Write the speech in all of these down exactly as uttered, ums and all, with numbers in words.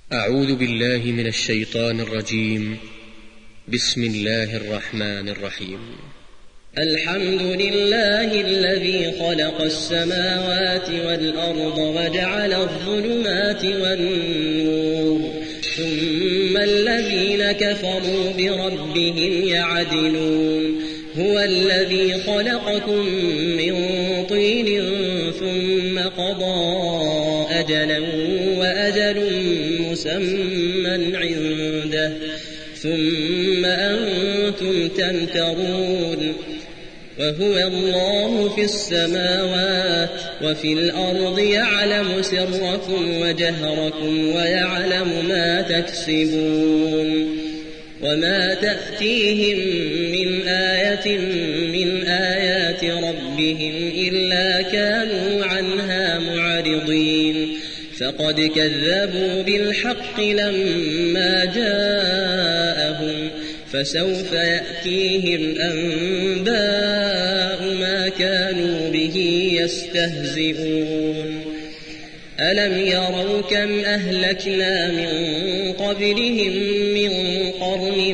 أعوذ بالله من الشيطان الرجيم. بسم الله الرحمن الرحيم. الحمد لله الذي خلق السماوات والأرض وجعل الظلمات والنور ثم الذين كفروا بربهم يعدلون. هو الذي خلقكم من طين ثم قضى أجلا وأجل مسمى عنده ثم أنتم تمترون. وهو الله في السماوات وفي الأرض يعلم سركم وجهركم ويعلم ما تكسبون. وما تأتيهم من آية من آيات ربهم إلا كانوا عنها معرضين. فقد كذبوا بالحق لما جاءهم فسوف يأتيهم أنباء ما كانوا به يستهزئون. ألم يروا كم أهلكنا من قبلهم من قرن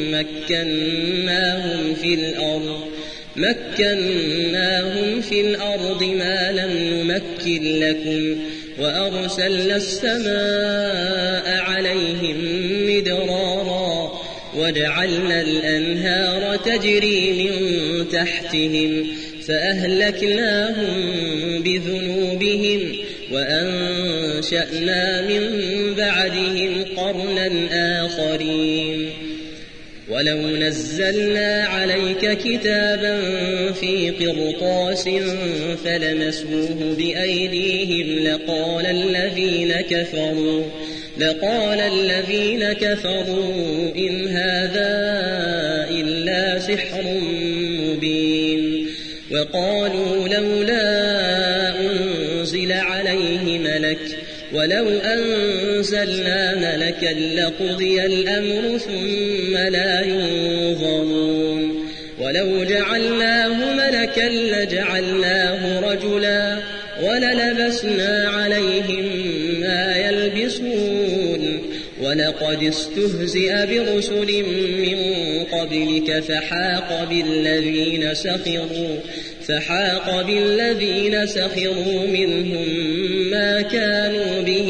مكناهم في الأرض مكناهم في الأرض ما لم نمكن لكم وأرسلنا السماء عليهم مدرارا وجعلنا الأنهار تجري من تحتهم فأهلكناهم بذنوبهم وأنشأنا من بعدهم قرنا آخرين. ولو نزلنا عليك كتابا في قرطاس فلمسوه بأيديهم لقال الذين كفروا لقال الذين كفروا إن هذا إلا سحر مبين. وقالوا لولا أنزل عليه ملك ولو أنزلنا ملكا لقضي الأمر ثم لا ينظرون. ولو جعلناه ملكا لجعلناه رجلا وللبسنا عليهم ما يلبسون. ولقد استهزئ برسل من قبلك فحاق بالذين سخروا فحاق بالذين سخروا منهم ما كانوا به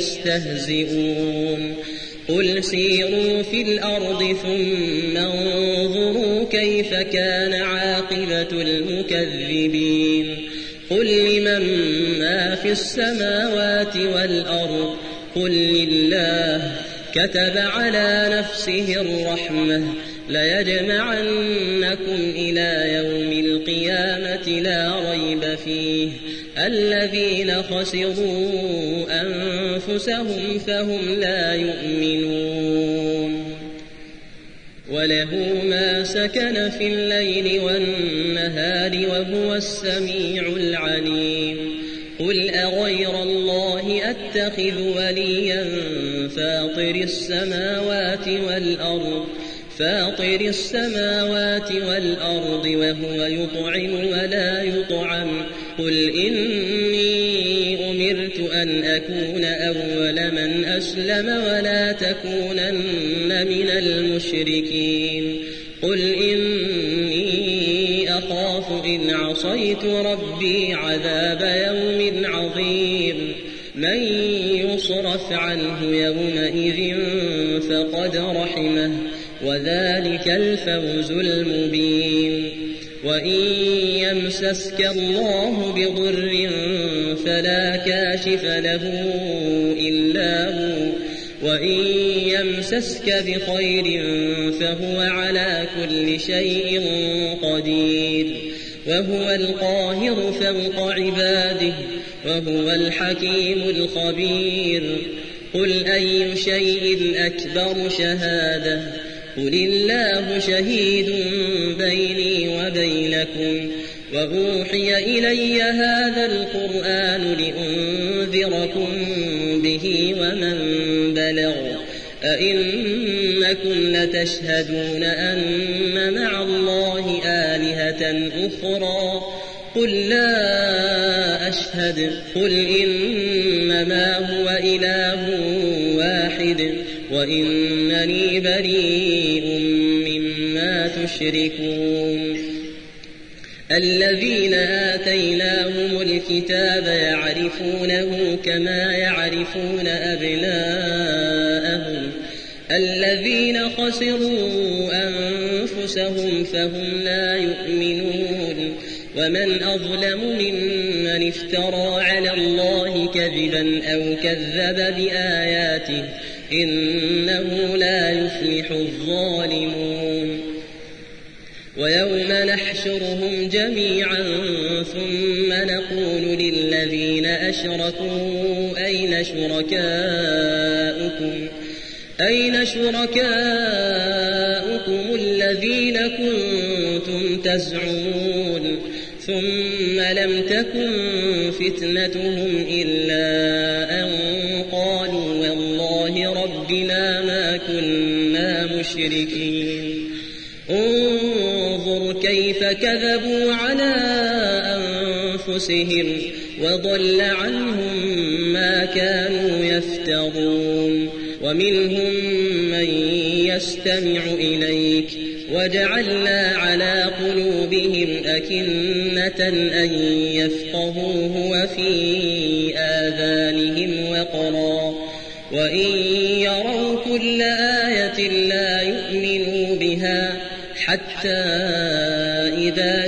يستهزئون. قل سيروا في الأرض ثم انظروا كيف كان عاقبة المكذبين. قل لمن ما في السماوات والأرض قل لله كتب على نفسه الرحمة ليجمعنكم إلى يوم القيامة لا ريب فيه الذين خسروا أنفسهم فهم لا يؤمنون. وله ما سكن في الليل والنهار وهو السميع العليم. قل أغير الله أتخذ وليا فاطر السماوات والأرض فاطر السماوات والأرض وهو يطعم ولا يطعم. قل إني أمرت أن أكون أول من أسلم ولا تكونن من المشركين. قل إني أخاف إن عصيت ربي عذاب يوم عظيم. من يصرف عنه يومئذ فقد رحمه وذلك الفوز المبين. وإن يمسسك الله بضر فلا كاشف له إلا هو وإن يمسسك بخير فهو على كل شيء قدير. وهو القاهر فوق عباده وهو الحكيم الخبير. قل أي شيء أكبر شهادة قل الله شهيد بيني وبينكم. وأوحي إلي هذا القرآن لأنذركم به ومن بلغ. أئنكم لتشهدون أن مع الله آلهة أخرى قل لا أشهد قل إنما هو إله واحد واحد وإنني بريء مما تشركون. الذين آتيناهم الكتاب يعرفونه كما يعرفون أبناءهم الذين خسروا أنفسهم فهم لا يؤمنون. ومن أظلم ممن افترى على الله كذبا أو كذب بآياته إنه لا يفلح الظالمون. ويوم نحشرهم جميعا ثم نقول للذين أشركوا أين شركاؤكم أين شركاؤكم الذين كنتم تزعمون ثم لم تكن فتنتهم إلا أن قالوا والله ربنا ما كنا مشركين. انظر كيف كذبوا على أنفسهم وضل عنهم ما كانوا يفترون. ومنهم من يستمع إليك وجعلنا على قلوبهم أكنة أن يفقهوه وفي آذانهم وقرا وإن يروا كل آية لا يؤمنوا بها حتى إذا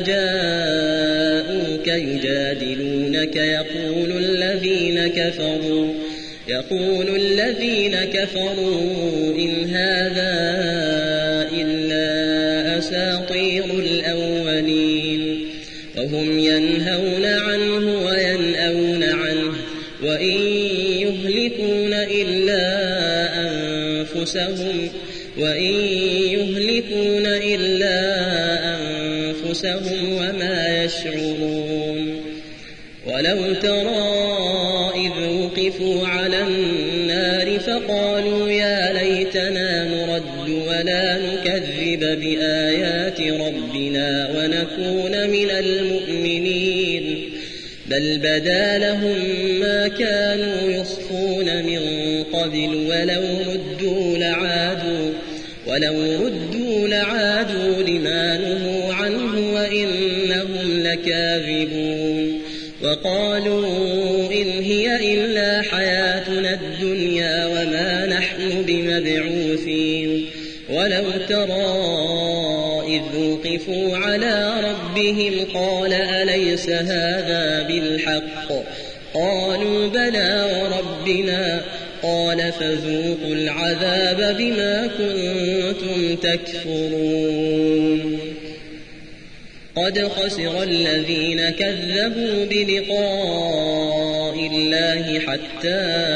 جاءوك يجادلونك يقول الذين كفروا يقول الذين كفروا إن هذا إلا أساطير الأولين. وهم ينهون عنه وينأون عنه وإن يهلكون إلا أنفسهم وإن يهلكون إلا أنفسهم وما يشعرون. ولو ترى إذ وقفوا على النار فقالوا يا ليتنا نرد ولا نكذب بآيات ربنا ونكون من المؤمنين بل بدا لهم ما كانوا يخفون من قبل ولو ردوا لعادوا ولو ردوا لعادوا لما نهوا عنه وإنهم لكاذبون. وقالوا إن هي إلا حياتنا الدنيا وما نحن بمبعوثين. ولو ترى إذ وقفوا على ربهم قال أليس هذا بالحق قالوا بلى وربنا قال فذوقوا العذاب بما كنتم تكفرون. قد خسر الذين كذبوا بلقاء الله حتى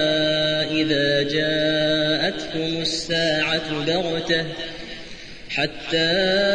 إذا جاءتهم الساعة بغتة حتى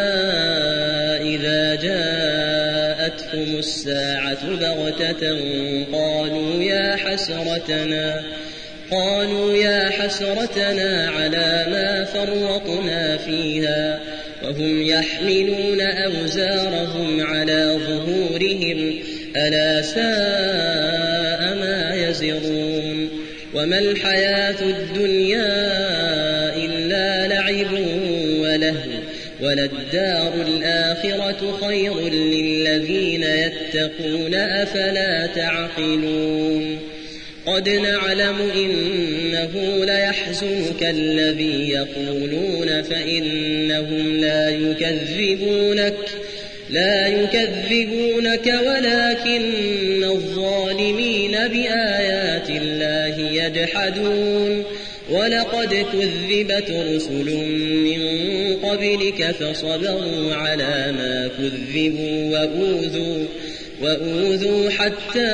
إذا جاءتهم الساعة بغتة قالوا يا حسرتنا قالوا يا حسرتنا على ما فرطنا فيها وهم يحملون أوزارهم على ظهورهم ألا ساء ما يزرون. وما الحياة الدنيا إلا لعب ولهو وللدار الآخرة خير للذين يتقون أفلا تعقلون. قد نعلم إنه ليحزنك الذي يقولون فإنهم لا يكذبونك لا يكذبونك ولكن الظالمين بآيات الله يجحدون. ولقد كذبت رسل من قبلك فصبروا على ما كذبوا وأوذوا وأوذوا حتى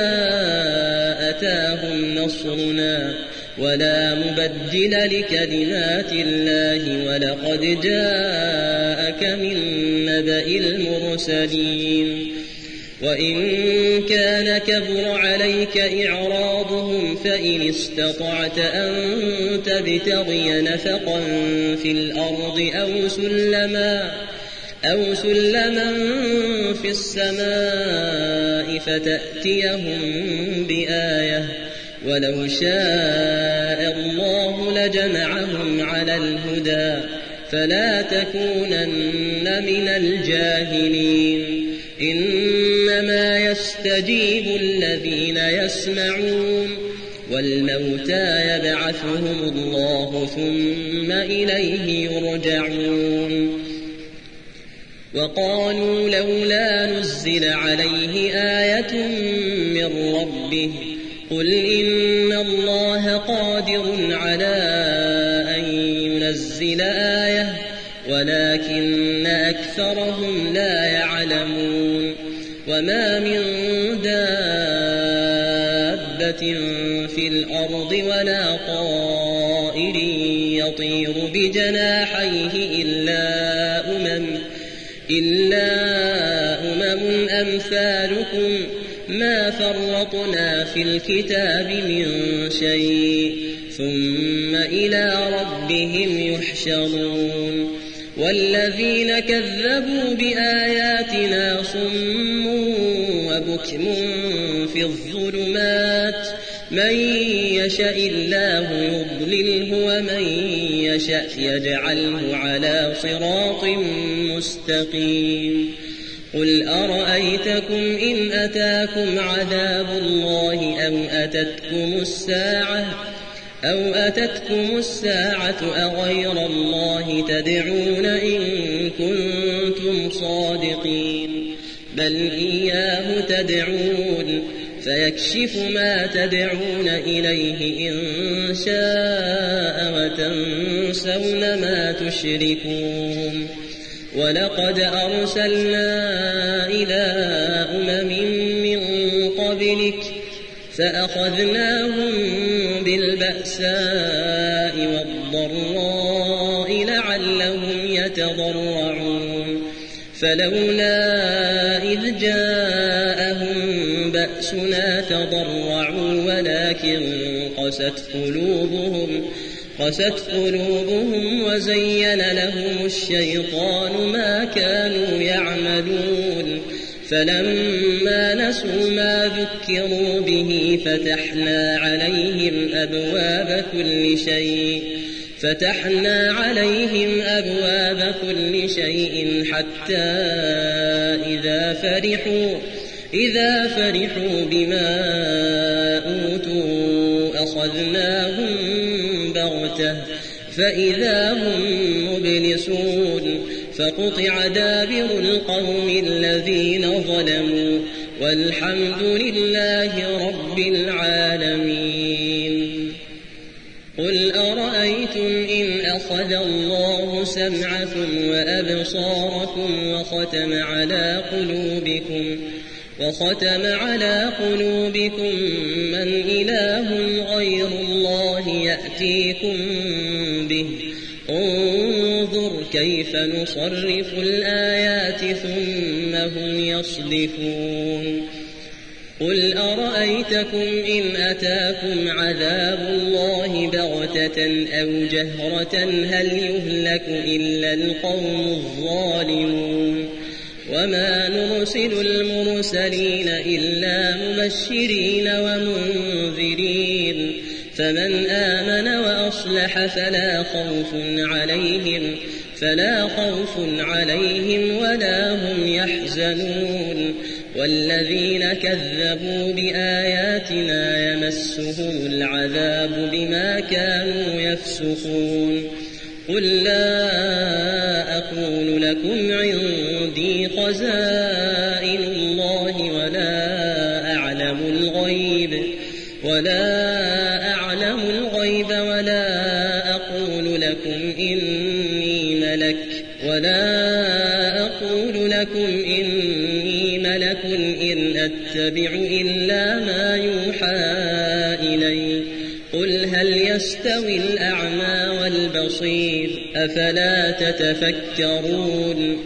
أتاهم نصرنا ولا مبدل لكلمات الله ولقد جاءك من نبأ المرسلين. وإن كان كبر عليك إعراضهم فإن استطعت أن تبتغي نفقا في الأرض أو سلما أو سلما في السماء فتأتيهم بآية ولو شاء الله لجمعهم على الهدى فلا تكونن من الجاهلين إنما يستجيب الذين يسمعون والموتى يبعثهم الله ثم إليه يرجعون وقالوا لولا نزل عليه آية من ربه قل إن الله قادر على أن ينزل آية ولكن أكثرهم لا يعلمون وما من دابة في الأرض ولا طائر يطير بجناحيه إلا أمم إلا أمم أمثالكم ما فرطنا في الكتاب من شيء ثم إلى ربهم يحشرون والذين كذبوا بآياتنا صم وبكم في الظلمات من يشاء الله يضلله ومن يشاء يجعله على صراط مستقيم قل أرأيتكم إن أتاكم عذاب الله أو أتتكم الساعة أو أتتكم الساعة أغير الله تدعون إن كنتم صادقين بل إياه تدعون فيكشف ما تدعون إليه إن شاء وتنسون ما تشركون ولقد أرسلنا إلى أمم من قبلك فأخذناهم بالبأساء والضراء لعلهم يتضرعون فلولا إذ جاءهم بأسنا تضرعوا ولكن قست قلوبهم قست قلوبهم وزين لهم الشيطان ما كانوا يعملون فلما نسوا ما ذكروا به فتحنا عليهم أبواب كل شيء فتحنا عليهم أبواب كل شيء حتى إذا فرحوا إذا فرحوا بما أوتوا أخذناهم بغتة فإذا هم مبلسون فقطع دابر القوم الذين ظلموا والحمد لله رب العالمين قل أرأيتم إن أخذ الله سمعكم وأبصاركم وختم على قلوبكم وختم على قلوبكم من إله غير الله يأتيكم به انظر كيف نصرف الآيات ثم هم يصدفون قل أرأيتكم إن أتاكم عذاب الله بغتة أو جهرة هل يهلك إلا القوم الظالمون وما نرسل المرسلين إلا مبشرين ومنذرين فمن آمن وأصلح فلا خوف عليهم فلا خوف عليهم ولا هم يحزنون والذين كذبوا بآياتنا يمسهم العذاب بما كانوا يفسقون قل لا أقول لكم عندي خزائن الله ولا أعلم الغيب ولا أعلم الغيب ولا أقول لكم إني ملك ولا أقول لكم إني ملك إن أتبع إلا ما يوحى إلي قل هل يستوي الأعمى والبصير أفلا تتفكرون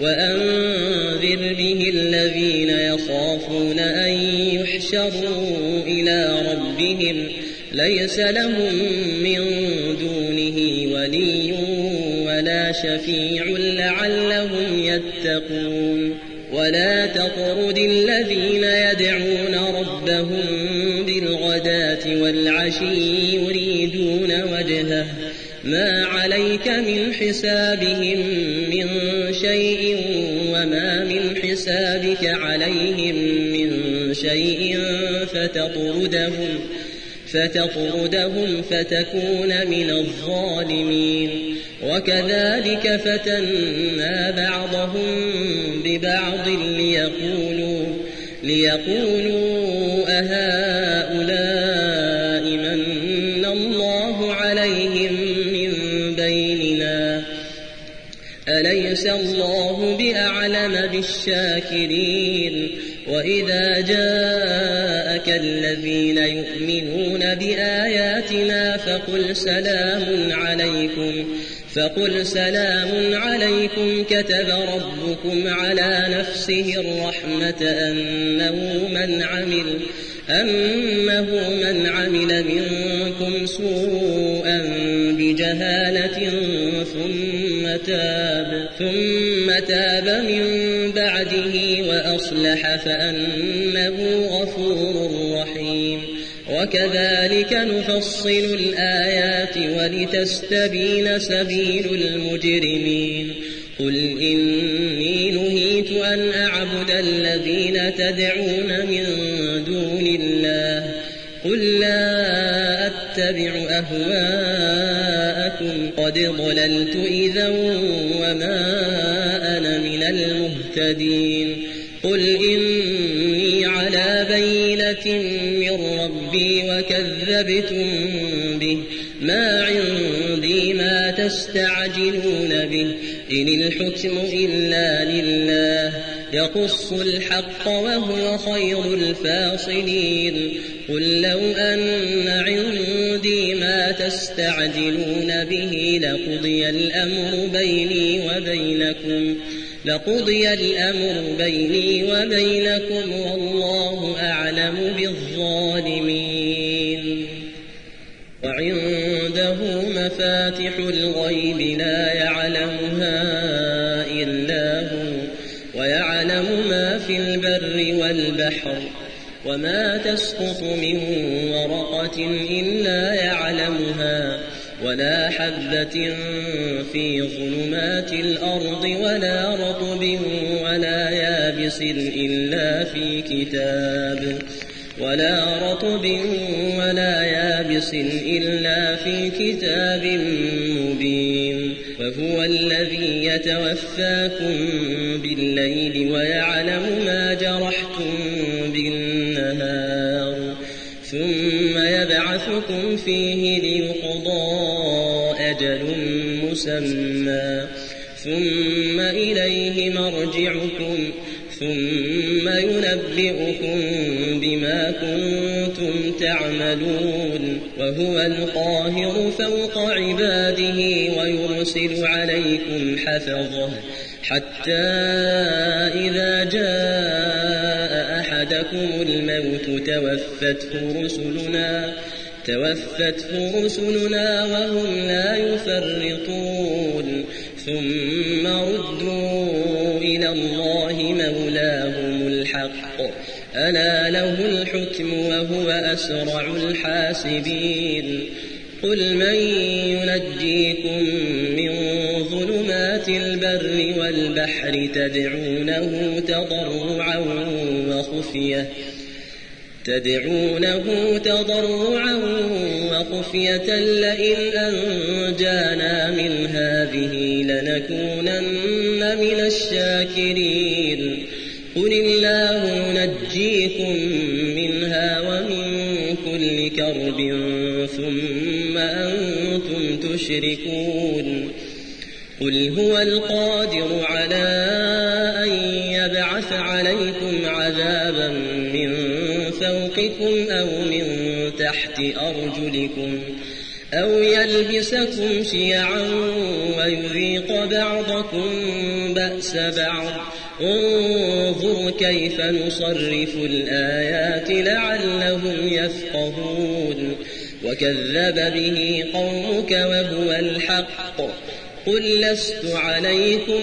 وأنذر به الذين يخافون أن يحشروا إلى ربهم ليس لهم من دونه ولي ولا شفيع لعلهم يتقون ولا تطرد الذين يدعون ربهم بالغداة بالغداة والعشي يريدون وجهه ما عليك من حسابهم من شيء وما من حسابك عليهم من شيء فتطردهم فتطردهم فتكون من الظالمين وكذلك فتنا بعضهم ببعض ليقولوا ليقولوا أهؤلاء من الله عليهم من بيننا أليس الله بأعلم بالشاكرين وإذا جاءك الذين يؤمنون بآياتنا فقل سلام عليكم فقل سلام عليكم كتب ربكم على نفسه الرحمة أنه من عمل أنه من عمل منكم سوءا بجهالة ثم تاب ثم تاب من بعده وأصلح فأنه غفور رحيم وكذلك نفصل الآيات ولتستبين سبيل المجرمين قل إني نهيت أن أعبد الذين تدعون من دون الله قل لا أتبع أهواءكم قد ضللت إذا وما أنا من المهتدين قل إني على بينة من ربي وكذبتم به ما عندي ما تستعجلون به إن الحكم إلا لله يقص الحق وهو خير الفاصلين قل لو أن عندي ما تستعجلون به لقضي الأمر بيني وبينكم لقضي الأمر بيني وبينكم والله أعلم بالظالمين وعنده مفاتح الغيب لا يعلمها إلا هو ويعلم ما في البر والبحر وما تسقط من ورقة إلا يعلمها ولا حبة في ظلمات الأرض ولا رطب ولا يابس إلا في كتاب ولا رطب ولا يابس إلا في كتاب مبين وهو الذي يتوفاكم بالليل ويعلم ما جرحتم بالنهار ثم يبعثكم فيه ليقضى أجل مسمى ثم إليه مرجعكم ثم ينبئكم بما كنتم تعملون وهو القاهر فوق عباده ويرسل عليكم حفظه حتى إذا جاء أحدكم الموت توفته رسلنا توفته رسلنا وهم لا يفرطون ثم ردوا إلى الله مولاهم الحق ألا له الحكم وهو أسرع الحاسبين قل من ينجيكم من ظلمات البر والبحر تدعونه تضرعا وخفية تدعونه تضرعا وخفية لئن أنجانا من هذه لنكونن من الشاكرين قل الله نجيكم منها ومن كل كرب ثم أنتم تشركون قل هو القادر على أن يبعث عليكم عذابا من فوقكم أو من تحت أرجلكم أو يلبسكم شيعا ويذيق بعضكم بأس بعض انظر كيف نصرف الآيات لعلهم يفقهون وكذب به قومك وهو الحق قل لست عليكم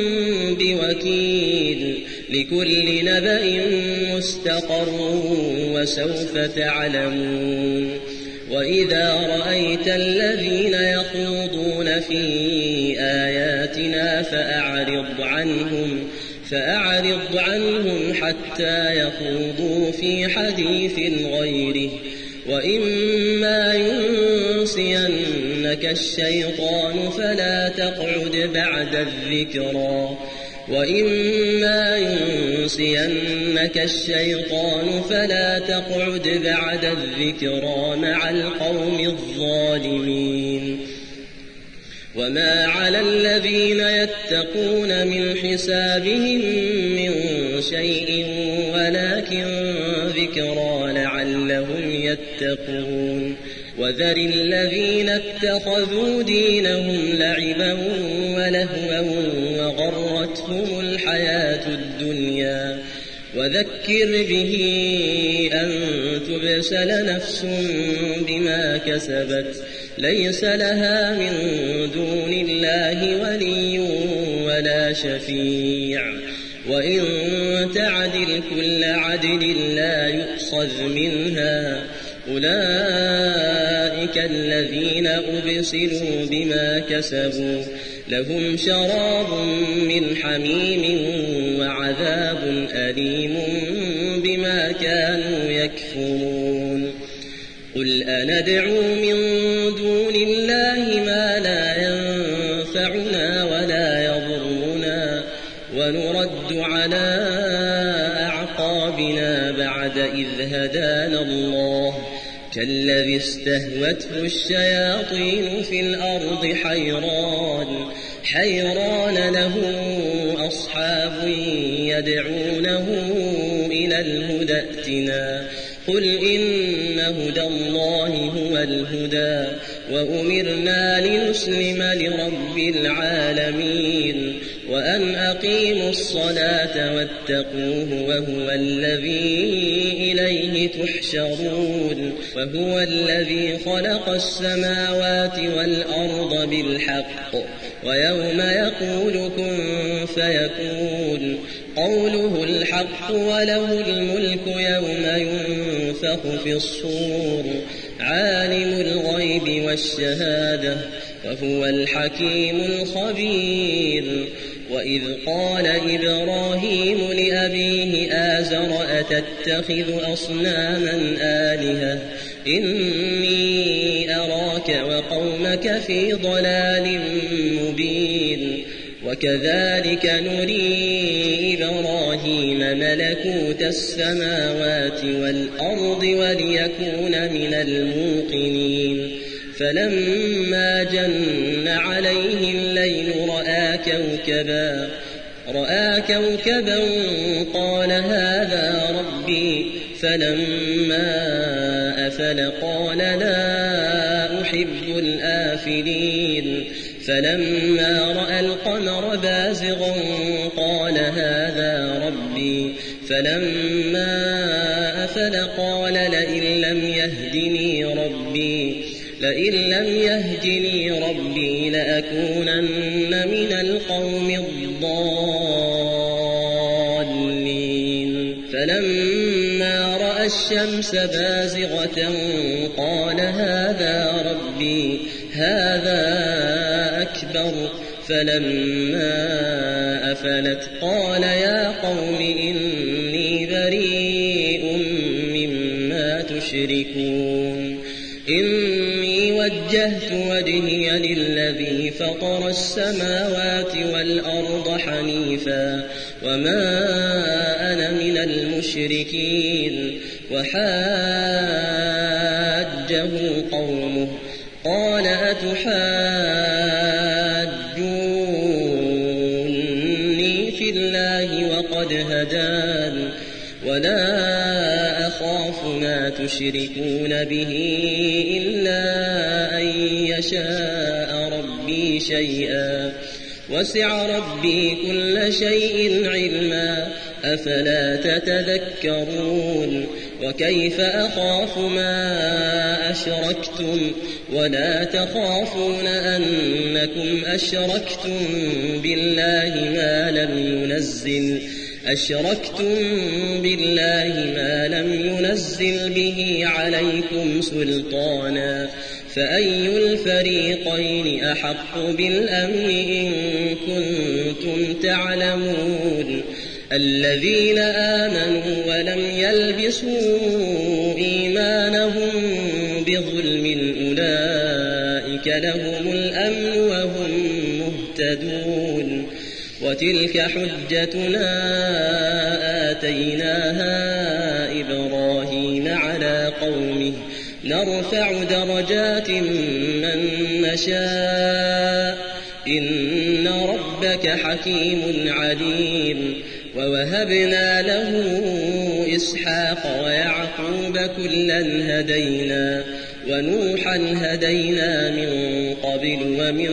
بوكيل لكل نبأ مستقر وسوف تعلمون وإذا رأيت الذين يخوضون في آياتنا فأعرض عنهم فأعرض عنهم حتى يخوضوا في حديث غيره وإما ينسينك الشيطان فلا تقعد بعد الذكرى وإما ينسينك الشيطان فلا تقعد بعد الذكرى مع القوم الظالمين وما على الذين يتقون من حسابهم من شيء ولكن ذكرى لعلهم يتقون وذر الذين اتخذوا دينهم لعبا ولهوا وغرتهم الحياة الدنيا وذكر به أن تبسل نفس بما كسبت ليس لها من دون الله ولي ولا شفيع وإن تعدل كل عدل لا يؤخذ منها أولئك الذين أبسلوا بما كسبوا لهم شراب من حميم وعذاب أليم بما كانوا يكفرون قل أندعو من دون الله ما لا ينفعنا ولا يضرنا ونرد على أعقابنا بعد إذ هدانا الله كالذي استهوته الشياطين في الأرض حيران حيران له أصحاب يدعونه إلى الهدى ائتنا قل إن هدى الله هو الهدى وأمرنا لنسلم لرب العالمين وأن أقيموا الصلاة واتقوه وهو الذي إليه تحشرون وهو الذي خلق السماوات والأرض بالحق ويوم يقول كن فيكون قوله الحق وله الملك يوم ينفخ في الصور عالم الغيب والشهادة وهو الحكيم الخبير وإذ قال إبراهيم لأبيه آزر أتتخذ أصناما آلهة إني أراك وقومك في ضلال مبين وكذلك نري إبراهيم ملكوت السماوات والأرض وليكون من الموقنين فلما جن عليه الليل رأى كوكبا رأى كوكبا قال هذا ربي فلما أفل قال لا أحب الآفلين فلما رأى القمر بازغا قال هذا ربي فلما أفل قال لئن لم يهدني ربي لئن لم يهدني ربي لأكونن من القوم الضالين فلما رأى الشمس بازغة قال هذا ربي هذا أكبر فلما أفلت قال يا قوم إني بريء مما تشركون إني وجهت وجهي للذي فطر السماوات والأرض حنيفا وما أنا من المشركين وحاجه قومه قال أتحاجوني في الله وقد هدان ولا أخاف ما تشركون به إلا أن يشاء ربي شيئا وسع ربي كل شيء علما أفلا تتذكرون وكيف أخاف ما أشركتم ولا تخافون أنكم أشركتم بالله ما لم ينزل أشركتم بالله ما لم ينزل به عليكم سلطانا فأي الفريقين أحق بالأمن إن كنتم تعلمون الذين آمنوا ولم يلبسوا إيمانهم بظلم أولئك لهم الأمن وهم مهتدون وتلك حجتنا آتيناها إبراهيم على قومه نرفع درجات من نشاء إن ربك حكيم عليم ووهبنا له إسحاق ويعقوب كلا هدينا ونوحا هدينا من قبل ومن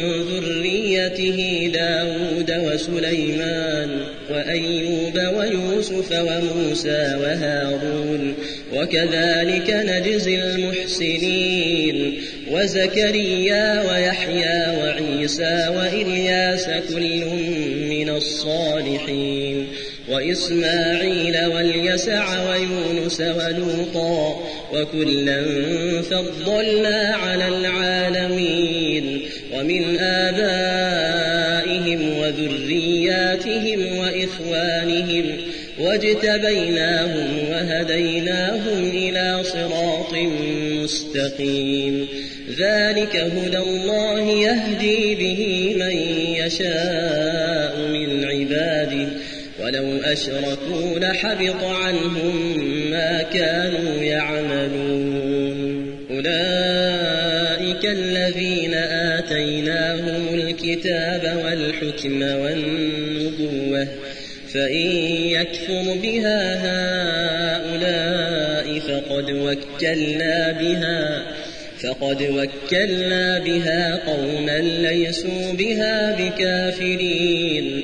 ذريته داود وسليمان وأيوب ويوسف وموسى وهارون وكذلك نجزي المحسنين وزكريا ويحيى وعيسى وإلياس كل من الصالحين وإسماعيل واليسع ويونس ولوطا وكلا فضلنا على العالمين ومن آبائهم وذرياتهم وإخوانهم واجتبيناهم وهديناهم إلى صراط مستقيم ذلك هدى الله يهدي به من يشاء من عباده ولو أشركوا لحبط عنهم ما كانوا يعملون أولئك الذين آتيناهم الكتاب والحكم والنبوة فإن يكفر بها هؤلاء فقد وكلنا بها فقد وكلنا بها قوما ليسوا بها بكافرين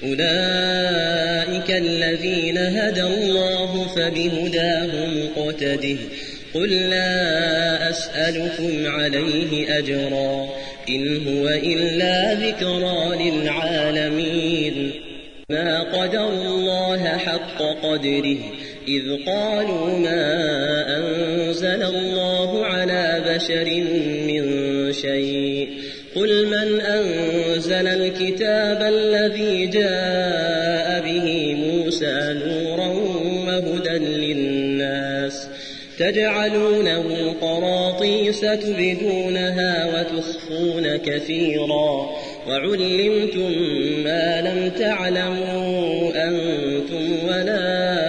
أولئك الذين هدى الله فبهداه مقتده قل لا أسألكم عليه أجرا إن هو إلا ذكرى للعالمين ما قدر الله حق قدره إذ قالوا ما أنزل الله على بشر من شيء قل من أنزل الكتاب الذي جاء به موسى نورا وهدى للناس تجعلونه قراطيس تبدونها وتخفون كثيرا وعلمتم ما لم تعلموا أنتم ولا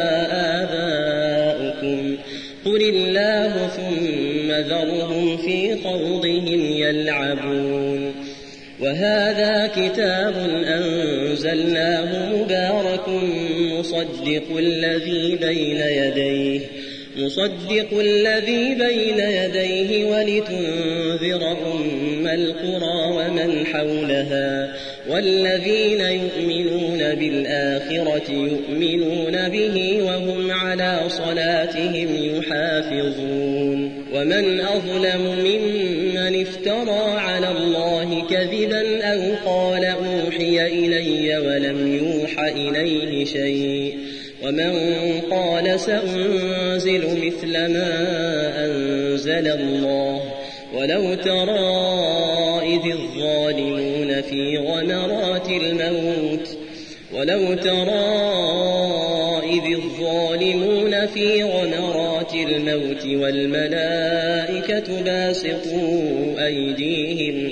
آباؤكم قل الله ثم ذرهم في خوضهم يلعبون وهذا كتاب أنزلناه مبارك مصدق الذي بين يديه مصدق الذي بين يديه ولتنذر أم القرى ومن حولها والذين يؤمنون بالآخرة يؤمنون به وهم على صلاتهم يحافظون ومن أظلم ممن افترى على الله كذبا أو قال أوحي إلي ولم يوح إليه شيء ومن قال سأنزل مثل ما أنزل الله ولو ترى إذ الظالمون في غمرات الموت ولو ترى إذ الظالمون في غمرات الموت والملائكة باسطوا أيديهم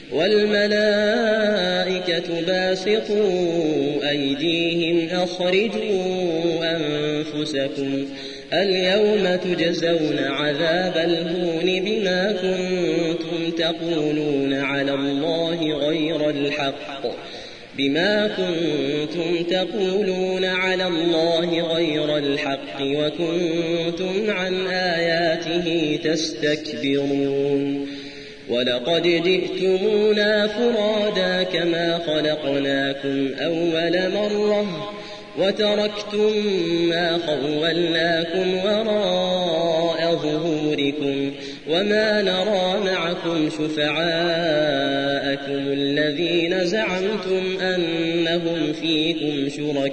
والملائكة باسطوا أيديهم أخرجوا أنفسكم اليوم تجزون عذاب الهون بما كنتم تقولون على الله غير الحق بما كنتم تقولون على الله غير الحق وكنتم عن آياته تستكبرون ولقد جئتمونا فرادا كما خلقناكم أول مرة وتركتم ما خولناكم وراء ظهوركم وما نرى معكم شفعاءكم الذين زعمتم أنهم فيكم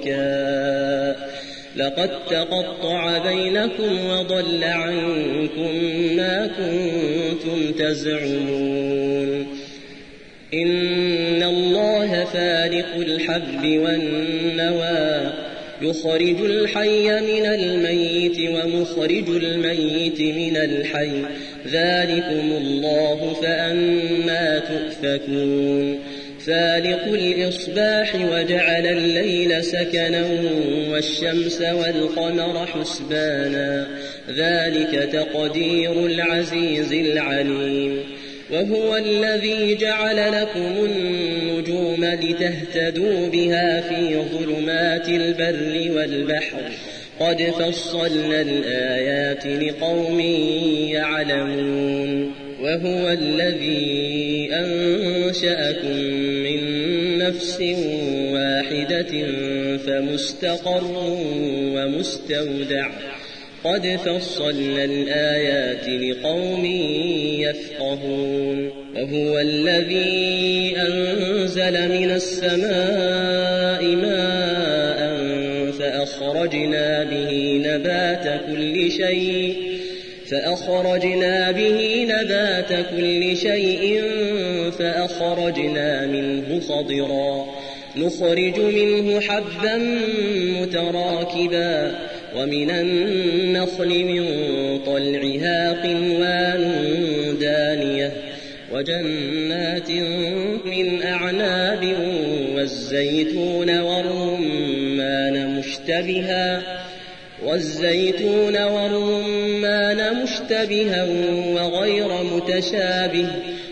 شركاء لقد تقطع بينكم وضل عنكم ما كنتم تزعمون إن الله فالق الحب والنوى يخرج الحي من الميت ومخرج الميت من الحي ذلكم الله فأنى تؤفكون فالق الإصباح وجعل الليل سكنا والشمس والقمر حسبانا ذلك تقدير العزيز العليم وهو الذي جعل لكم النجوم لتهتدوا بها في ظلمات البر والبحر قد فصلنا الآيات لقوم يعلمون وهو الذي أنشأكم من نفس واحدة فمستقر ومستودع قد فصلنا الآيات لقوم يفقهون وهو الذي أنزل من السماء ماء فأخرجنا به نبات كل شيء فأخرجنا به نبات كل شيء فأخرجنا منه خضرا نخرج منه حبا متراكبا ومن النخل من طلعها قنوان دانية وجنات من أعناب والزيتون والرمان مشتبها والزيتون والرمان مشتبها وغير متشابه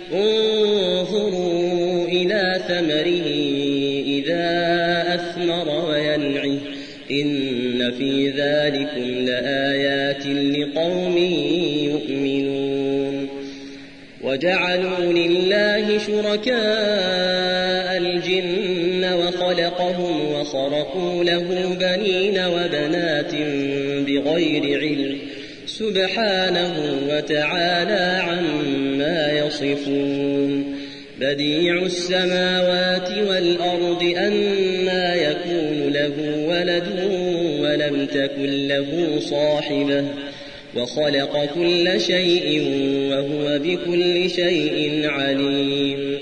انظروا إلى ثمره إذا أثمر وينعه إن في ذلكم لآيات لقوم يؤمنون وجعلوا لله شركاء الجن وخلقهم وخرقوا له بنين وبنات بغير علم سبحانه وتعالى عما يصفون بديع السماوات والأرض أنى يكون له ولد ولم تكن له صاحبة وخلق كل شيء وهو بكل شيء عليم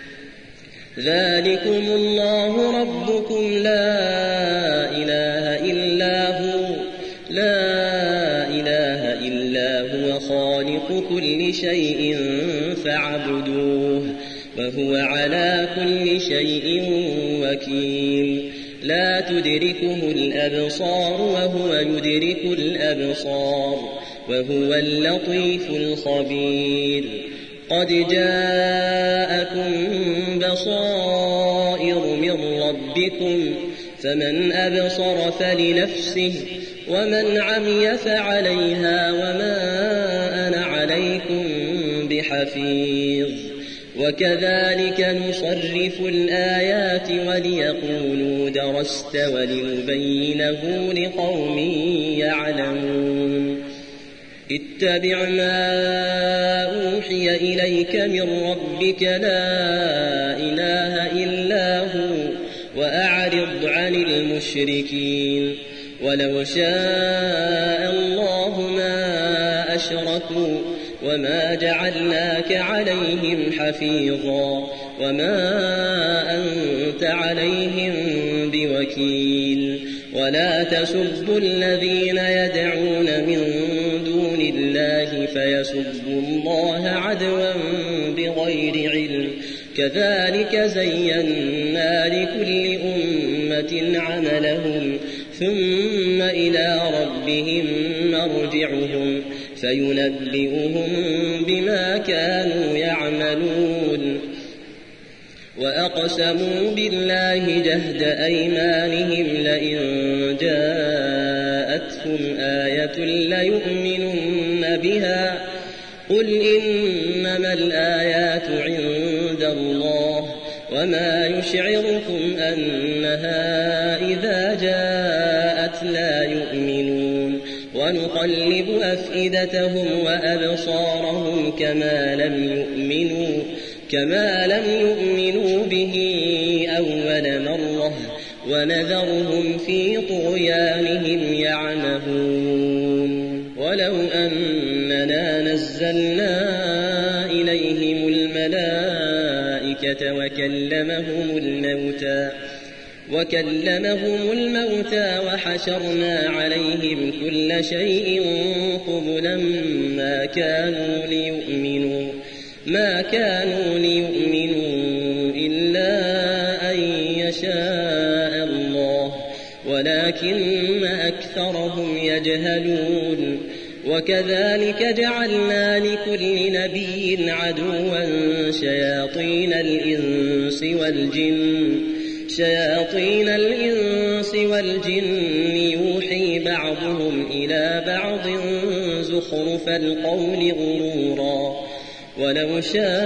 ذلكم الله ربكم لا إله إلا هو لا إله إلا هو خالق كل شيء فاعبدوه وهو على كل شيء وكيل لا تدركه الأبصار وهو يدرك الأبصار وهو اللطيف الخبير قد جاءكم بصائر من ربكم فمن أبصر فلنفسه ومن عمي فعليها وما أنا عليكم بحفيظ وكذلك نصرف الآيات وليقولوا درست ولنبينه لقوم يعلمون اتبع ما أوحي إليك من ربك لا إله إلا هو وأعرض عن المشركين ولو شاء الله ما أشركوا وما جعلناك عليهم حفيظا وما أنت عليهم بوكيل ولا تسبوا الذين يدعون من دون الله فيسبوا الله عدوا بغير علم كذلك زينا لكل أمة عملهم ثم إلى ربهم مرجعهم فينبئهم بما كانوا يعملون وأقسموا بالله جهد أيمانهم لئن جاءتهم آية ليؤمنن بها قل إنما الآيات عند الله وما يشعركم أنها إذا جاءت لا يؤمنون ونقلب أفئدتهم وأبصارهم كما لم يؤمنوا كما لم يؤمنوا به أول مرة ونذرهم في طغيانهم يعمهون ولو أننا نزلنا إليهم الملائكة وكلمهم الموتى وكلمهم الموتى وحشرنا عليهم كل شيء قبلا ما كانوا ليؤمنوا ما كانوا ليؤمنوا إلا أن يشاء الله ولكن أكثرهم يجهلون وكذلك جعلنا لكل نبي عدوا شياطين الإنس والجن شياطين الإنس والجن يوحي بعضهم إلى بعض زخرف القول غرورا ولو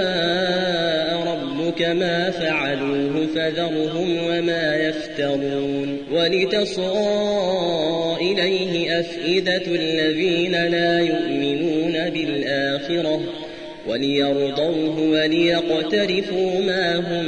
شاء ربك ما فعلوه فذرهم وما يفترون ولتصغى إليه أفئدة الذين لا يؤمنون بالآخرة وليرضوه وليقترفوا ما هم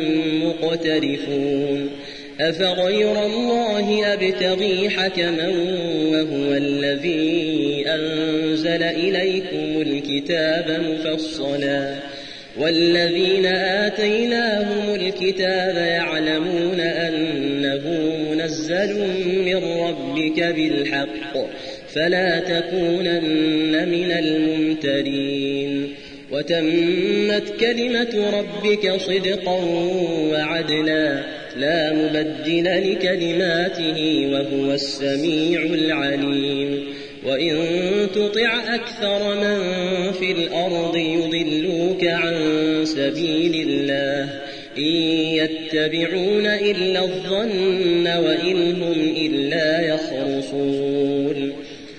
مقترفون أفغير الله أبتغي حكما وهو الذي أنزل إليكم الكتاب مفصلا والذين آتيناهم الكتاب يعلمون أنه منزل من ربك بالحق فلا تكونن من الممترين وتمت كلمة ربك صدقا وعدلا لا مبدل لكلماته وهو السميع العليم وإن تطع أكثر من في الأرض يضلوك عن سبيل الله إن يتبعون إلا الظن وإن هم إلا يخرصون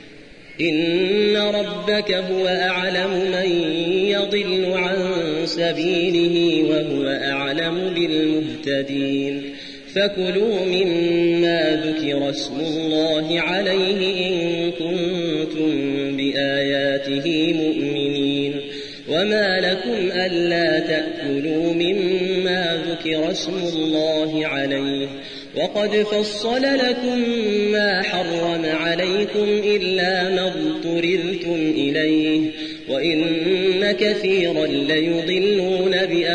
إن ربك هو أعلم من يضل عن سبيله وهو أعلم بالمهتدين فكلوا مما ذكر اسم الله عليه إن كنتم بآياته مؤمنين وما لكم ألا تأكلوا مما ذكر اسم الله عليه وقد فصل لكم ما حرم عليكم إلا ما اضطررتم إليه وإن كثيرا ليضلون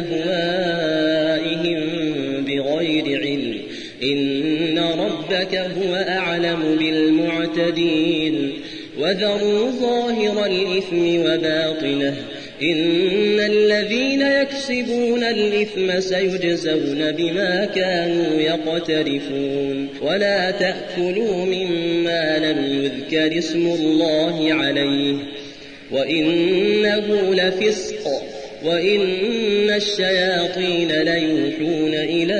بأهوائهم بغير علم إن ربك هو أعلم بالمعتدين وذروا ظاهر الإثم وباطنه إن الذين يكسبون الإثم سيجزون بما كانوا يقترفون ولا تأكلوا مما لم يذكر اسم الله عليه وإنه لفسق وإن الشياطين ليوحون إلى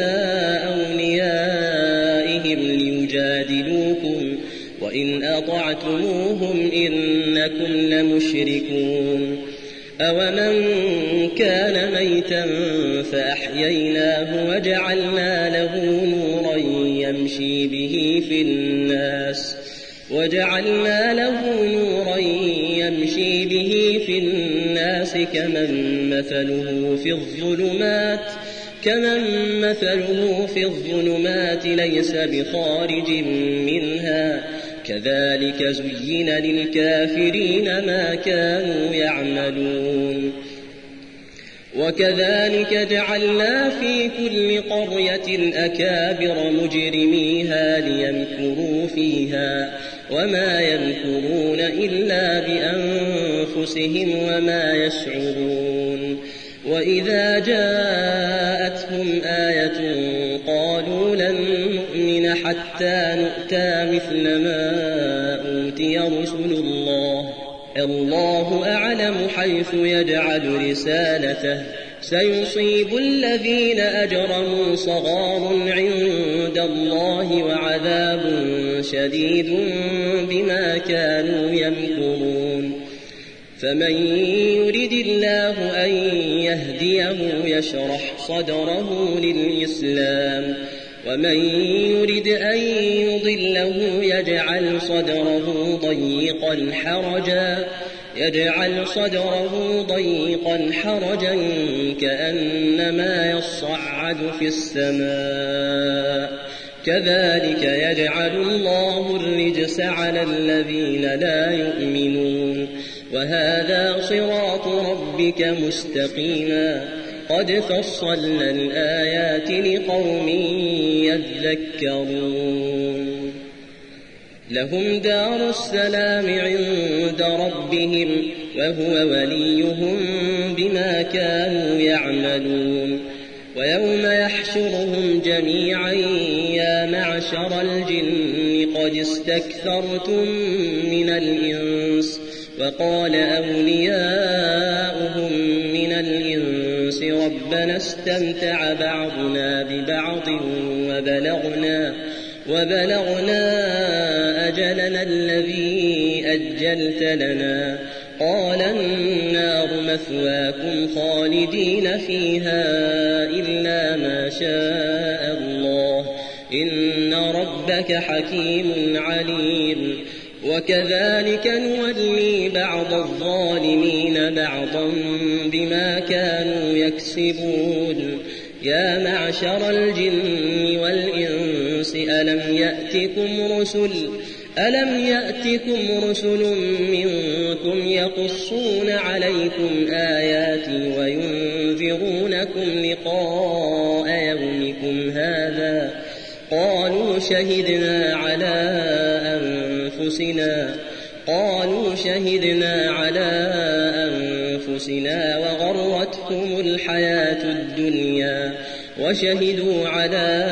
أوليائهم ليجادلوكم وإن أطعتموهم إنكم لمشركون أومن كان ميتا فأحييناه وجعلنا له نورا يمشي به في الناس وجعلنا له نورا يمشي به في الناس كمن مثله في الظلمات كمن مثله في الظلمات ليس بخارج منها كذلك زين للكافرين ما كانوا يعملون وكذلك جعلنا في كل قرية أكابر مجرميها ليمكروا فيها وما يمكرون إلا بأنفسهم وما يشعرون وإذا جاءتهم آية قالوا لن نؤمن حتى نؤتى مثل ما أوتي رسل الله الله أعلم حيث يجعل رسالته سيصيب الذين أجرموا صغار عند الله وعذاب شديد بما كانوا يمكرون فمن يرد الله أن يهديه يشرح صدره للإسلام ومن يرد أن يضله يجعل صدره ضيقا حرجا يجعل صدره ضيقا حرجا كأنما يصعد في السماء كذلك يجعل الله الرجس على الذين لا يؤمنون وهذا صراط ربك مستقيما قد فصلنا الآيات لقوم يذكرون لهم دار السلام عند ربهم وهو وليهم بما كانوا يعملون ويوم يحشرهم جميعا يا معشر الجن قد استكثرتم من الإنس وقال أولياؤهم من الإنس ربنا استمتع بعضنا ببعض وبلغنا وبلغنا أجلنا الذي أجلت لنا قال النار مثواكم خالدين فيها إلا ما شاء الله إن ربك حكيم عليم وكذلك نولي بعض الظالمين بعضا بما كانوا يكسبون يا معشر الجن والإنس ألم يأتكم رسل ألم يأتكم رسل منكم يقصون عليكم آياتي وينذرونكم لقاء يومكم هذا قالوا شهدنا على أنفسنا قالوا شهدنا على أنفسنا وغرتهم الحياة الدنيا وشهدوا على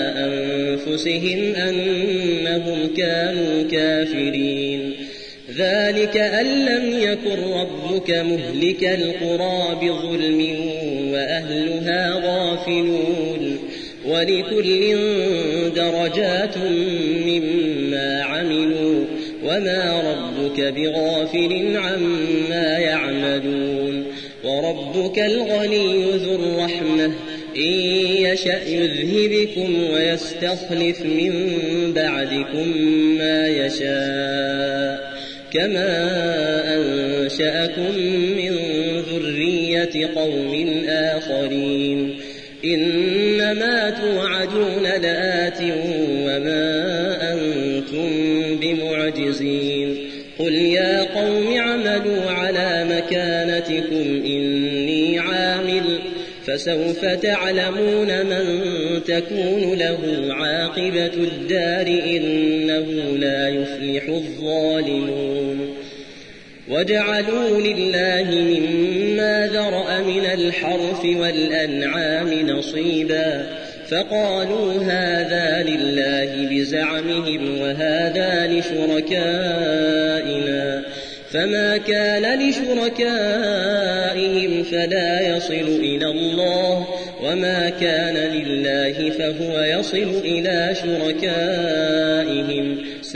أنفسهم أنهم كانوا كافرين ذلك أن لم يكن ربك مهلك القرى بظلم وأهلها غافلون ولكل درجات مما عملوا وما ربك بغافل عما يعملون وربك الغني ذو الرحمة إن يشأ يذهبكم ويستخلف من بعدكم ما يشاء كما أنشأكم من ذرية قوم آخرين إنما توعدون لآت وما أنتم بمعجزين قل يا قوم اعملوا على مكانتكم إني عامل فسوف تعلمون من تكون له عاقبة الدار إنه لا يفلح الظالمون وجعلوا لله مما ذرأ من الحرث والأنعام نصيبا فقالوا هذا لله بزعمهم وهذا لشركائنا فما كان لشركائهم فلا يصل إلى الله وما كان لله فهو يصل إلى شركائهم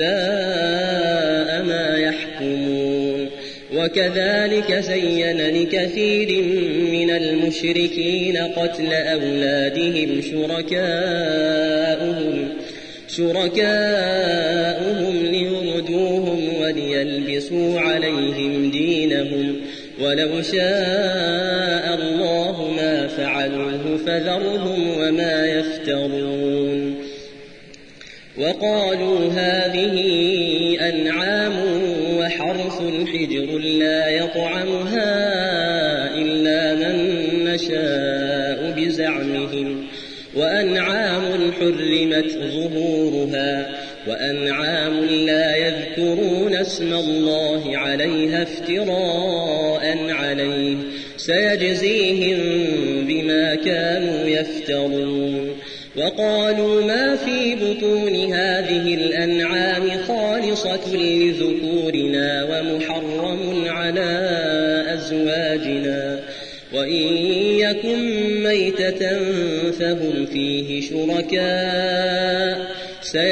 ساء ما يحكمون وكذلك زين لكثير من المشركين قتل أولادهم شركاؤهم شركاؤهم ليردوهم وليلبسوا عليهم دينهم ولو شاء الله ما فعلوه فذرهم وما يفترون وقالوا هذه أنعام وحرث حجر لا يطعمها إلا من نشاء بزعمهم وأنعام حرمت ظهورها وأنعام لا يذكرون اسم الله عليها افتراء عليه سيجزيهم بما كانوا يفترون وقالوا ما في بطون هذه الأنعام خالصة لذكورنا ومحرم على أزواجنا وإن يكن ميتة فهم فيه شركاء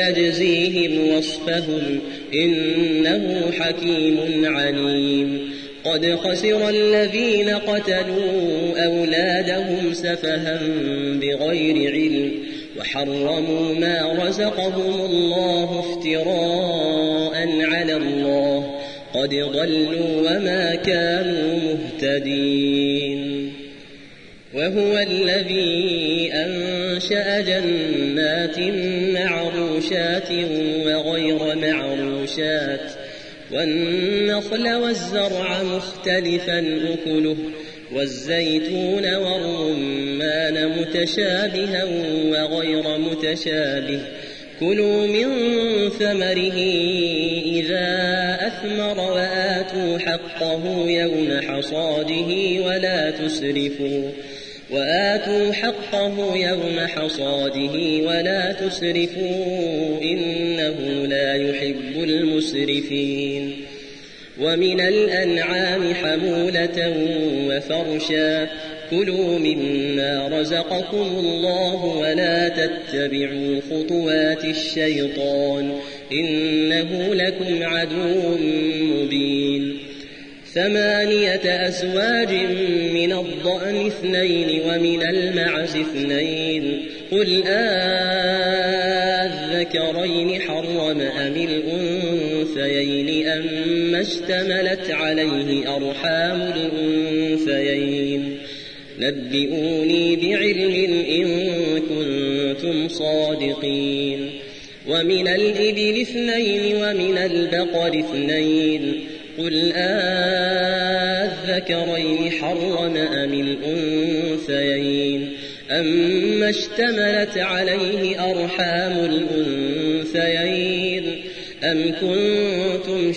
سيجزيهم وصفهم إنه حكيم عليم قد خسر الذين قتلوا أولادهم سفها بغير علم وحرموا ما رزقهم الله افتراء على الله قد ضلوا وما كانوا مهتدين. وهو الذي أنشأ جنات معروشات وغير معروشات والنخل والزرع مختلفا أكله والزيتون والرمان متشابها وغير متشابه كلوا من ثمره إذا أثمر وآتوا حقه يوم حصاده ولا تسرفوا وآتوا حقه يوم حصاده ولا تسرفوا إنه لا يحب المسرفين. ومن الأنعام حمولة وفرشا كلوا مما رزقكم الله ولا تتبعوا خطوات الشيطان إنه لكم عدو مبين. ثمانية أزواج من الضأن اثنين ومن المعز اثنين قل آذكرين حرم أم الأنثيين أما اشتملت عليه أرحام الأنثيين نبئوني بعلم إن كنتم صادقين. ومن الإبل اثنين ومن البقر اثنين قل آذكرين حرم أم الأنثيين أما اشتملت عليه أرحام الأنثيين أم كنتم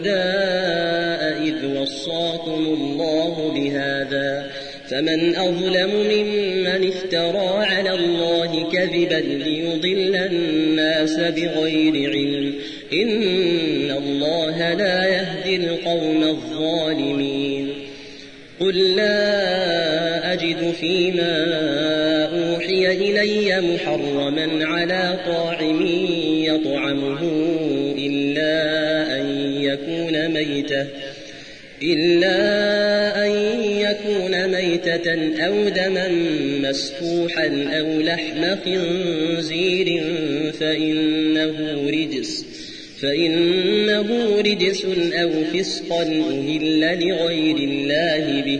شهداء إذ وصاكم الله بهذا فمن أظلم ممن افترى على الله كذبا ليضل الناس بغير علم إن الله لا يهدي القوم الظالمين. قل لا أجد فيما أوحي إلي محرما على طاعم يطعمه إلا أن يكون ميتة إلا أن يكون ميتة أو دما مسفوحا أو لحم خنزير فإنه رجس فإنه رجس أو فسقا أهل لغير الله به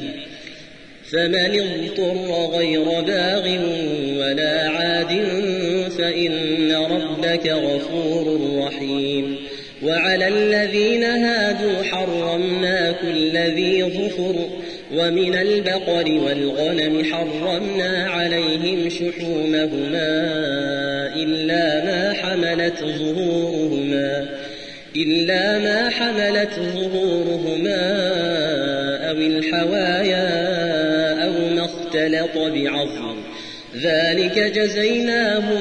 فمن اضطر غير باغ ولا عاد فإن ربك غفور رحيم. وعلى الذين هادوا حرمنا كل ذي ظفر ومن البقر والغنم حرمنا عليهم شحومهما إلا ما حملت ظهورهما إلا ما حملت ظهورهما أو الحوايا أو ما اختلط بعظم ذلك جزيناهم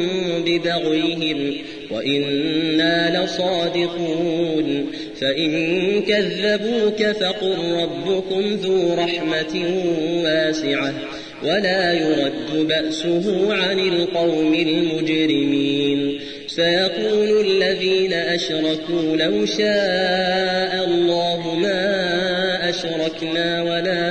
ببغيهم وإنا لصادقون. فإن كذبوك فقل ربكم ذو رحمة واسعة ولا يرد بأسه عن القوم المجرمين. سيقول الذين أشركوا لو شاء الله ما أشركنا ولا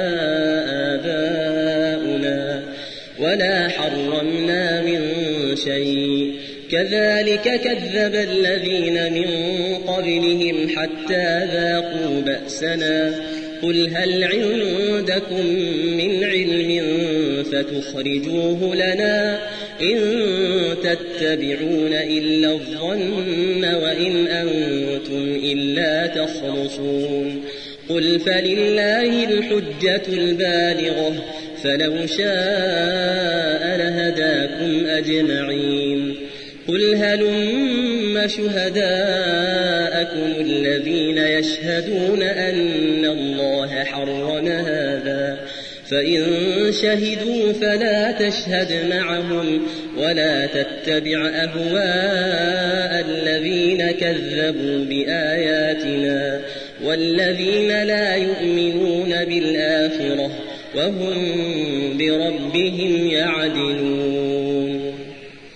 آباؤنا ولا حرمنا من شيء كذلك كذب الذين من قبلهم حتى ذاقوا بأسنا قل هل عندكم من علم فتخرجوه لنا إن تتبعون إلا الظن وإن أنتم إلا تخرصون. قل فلله الحجة البالغة فلو شاء لهداكم أجمعين. قل هلم شهداءكم الذين يشهدون أن الله حرم هذا فإن شهدوا فلا تشهد معهم ولا تتبع أهواء الذين كذبوا بآياتنا والذين لا يؤمنون بالآخرة وهم بربهم يعدلون.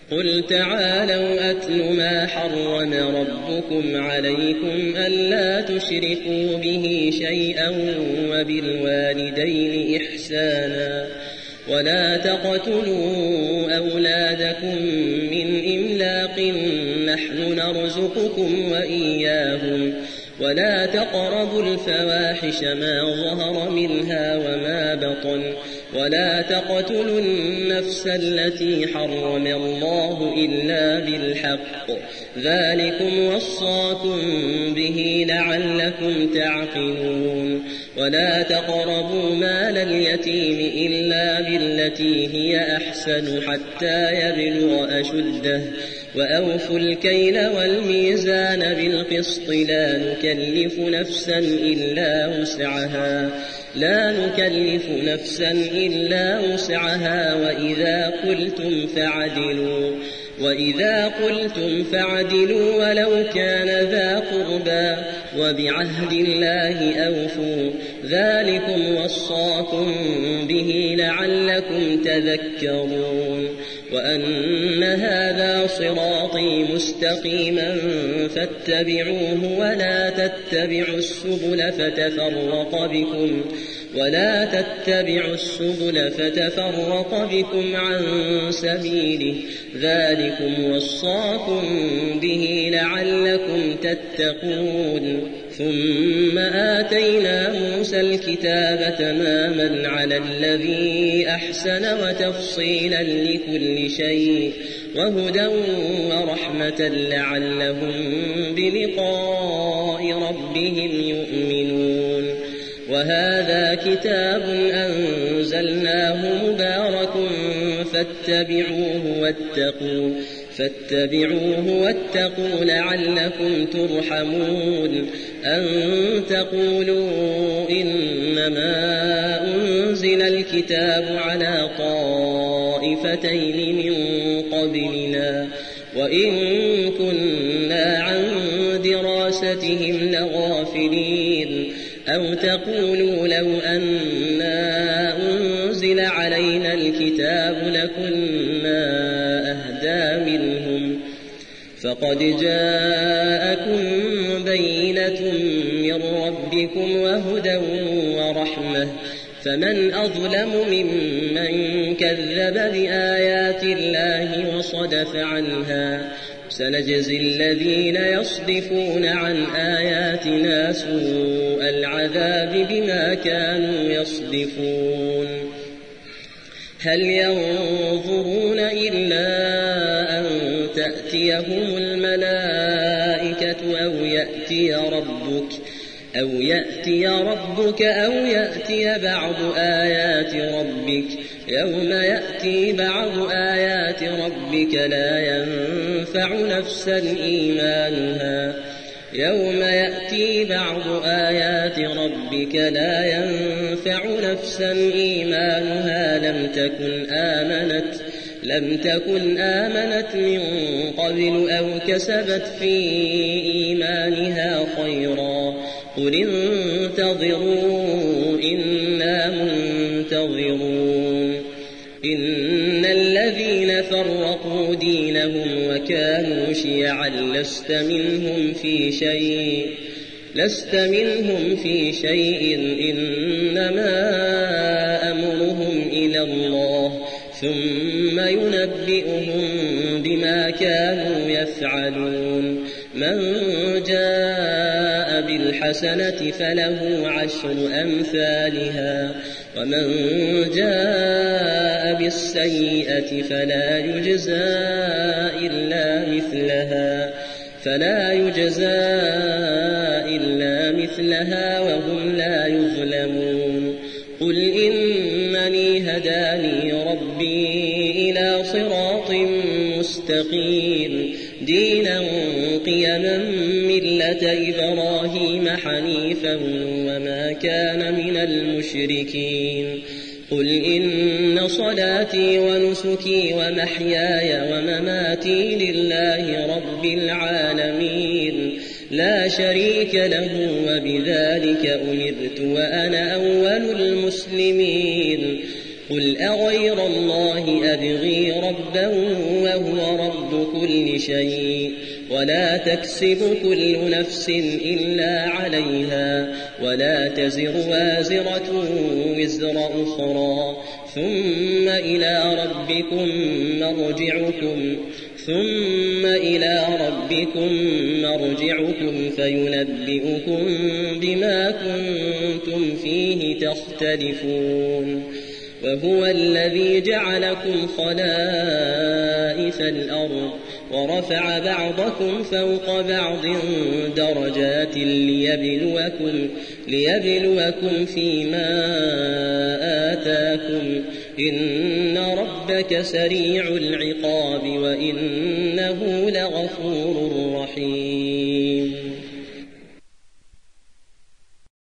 قل تعالوا أتل ما حرم ربكم عليكم ألا تشركوا به شيئا وبالوالدين إحسانا ولا تقتلوا أولادكم من إملاق نحن نرزقكم وإياهم ولا تقربوا الفواحش ما ظهر منها وما بطن ولا تقتلوا النفس التي حرم الله إلا بالحق ذلكم وصاكم به لعلكم تعقلون ولا تقربوا مال اليتيم إلا بالتي هي أحسن حتى يبلغ أشده وأوفوا الكيل والميزان بالقسط لا نكلف نفسا إلا وسعها لا نكلف نفسا إلا وسعها وإذا قلتم فعدلوا وإذا قلتم فعدلوا ولو كان ذا قربى وبعهد الله أوفوا ذلكم وصاكم به لعلكم تذكرون وأن هذا صراطي مستقيما فاتبعوه ولا تتبعوا السبل فتفرق بكم ولا تتبعوا السبل فتفرق بكم عن سبيله ذلكم وصاكم به لعلكم تتقون ثم آتينا موسى الكتاب تماما على الذي أحسن وتفصيلا لكل شيء وهدى ورحمة لعلهم بلقاء ربهم يؤمنون وهذا كتاب أنزلناه مبارك فاتبعوه واتقوا فاتبعوه واتقوا لعلكم ترحمون أن تقولوا إنما أنزل الكتاب على طائفتين من قبلنا وإن كنا عن دراستهم لغافلين أو تقولوا لو أنا أنزل علينا الكتاب لكنا أهدى منهم فقد جاءكم بينة من ربكم وهدى ورحمة فمن أظلم ممن كذب بآيات الله وصدف عنها سنجزي الذين يصدفون عن آياتنا سوء العذاب بما كانوا يصدفون هل ينظرون إلا أن تأتيهم الملائكة أو يأتي ربك أو يأتي ربك أو يأتي بعض آيات ربك يوم يأتي بعض آيات ربك لا ينفع نفسا إيمانها يوم يأتي بعض آيات ربك لا ينفع نفسا إيمانها لم تكن آمنت لم تكن آمنت من قبل أو كسبت في إيمانها خيرا قل انتظروا إنا منتظرون إن الذين فرقوا دينهم وكانوا شيعا لست منهم في شيء لست منهم في شيء إنما أمرهم إلى الله ثم ينبئهم بما كانوا يفعلون من جاء بالحسنة فله عشر أمثالها ومن جاء بالسيئة فلا يجزى إلا مثلها فلا يجزى إلا مثلها وهم لا يظلمون قل إنني هداني ربي إلى صراط مستقيم دينا قيما ملة إبراهيم حنيفا وما كان من المشركين قل إن صلاتي ونسكي ومحياي ومماتي لله رب العالمين لا شريك له وبذلك أمرت وأنا أول المسلمين قل أغير الله أبغي ربا وهو رب كل شيء ولا تكسب كل نفس إلا عليها ولا تزر وازرة وزر أخرى ثم إلى ربكم مرجعكم ثم إلى ربكم مرجعكم فينبئكم بما كنتم فيه تختلفون وهو الذي جعلكم خلائف الأرض ورفع بعضكم فوق بعض درجات ليبلوكم, ليبلوكم فيما آتاكم إن ربك سريع العقاب وإنه لغفور رحيم